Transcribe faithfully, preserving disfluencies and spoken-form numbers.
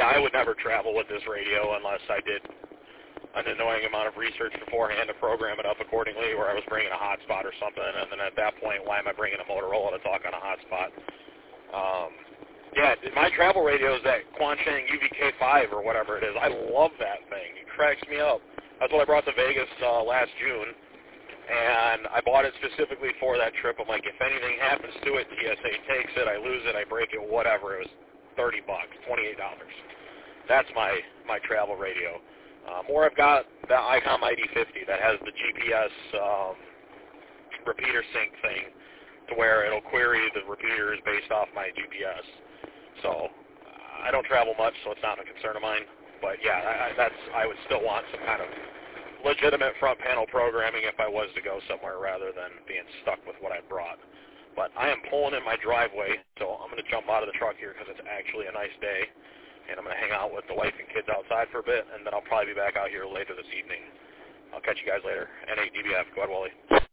yeah, I would never travel with this radio unless I did an annoying amount of research beforehand to program it up accordingly, or I was bringing a hotspot or something, and then at that point, why am I bringing a Motorola to talk on a hotspot? Um, yeah, my travel radio is that Quansheng U V K five or whatever it is. I love that thing. It cracks me up. That's what I brought to Vegas uh, last June, and I bought it specifically for that trip. I'm like, if anything happens to it, T S A takes it, I lose it, I break it, whatever. It was thirty bucks, twenty-eight dollars. That's my, my travel radio. Um, or I've got the ICOM I D fifty that has the G P S um, repeater sync thing to where it'll query the repeaters based off my G P S. So I don't travel much, so it's not a concern of mine. But yeah, I, I, that's I would still want some kind of legitimate front panel programming if I was to go somewhere rather than being stuck with what I brought. But I am pulling in my driveway, so I'm going to jump out of the truck here because it's actually a nice day, and I'm going to hang out with the wife and kids outside for a bit, and then I'll probably be back out here later this evening. I'll catch you guys later. N eight D B F, go ahead, Wally.